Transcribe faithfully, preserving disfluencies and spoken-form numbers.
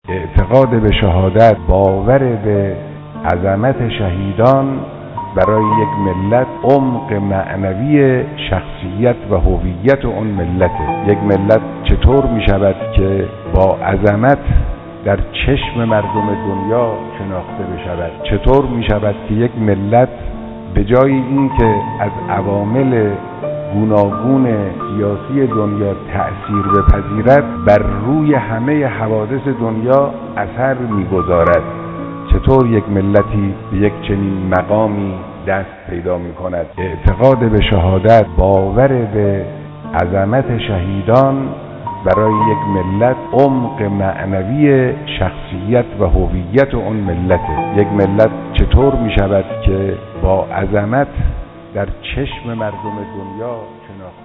اعتقاد به شهادت، باور به عظمت شهیدان برای یک ملت عمق معنوی شخصیت و هویت اون ملته. یک ملت چطور می شود که با عظمت در چشم مردم دنیا شناخته بشود؟ چطور می شود که یک ملت به جای اینکه از عوامل گوناگون سیاسی دنیا تأثیر بپذیرد، بر روی همه حوادث دنیا اثر می‌گذارد؟ چطور یک ملتی به یک چنین مقامی دست پیدا می‌کند؟ اعتقاد به شهادت، باور به عظمت شهیدان برای یک ملت عمق معنوی شخصیت و هویت اون ملته. یک ملت چطور می‌شود که با عظمت در چشم مردم دنیا شناخته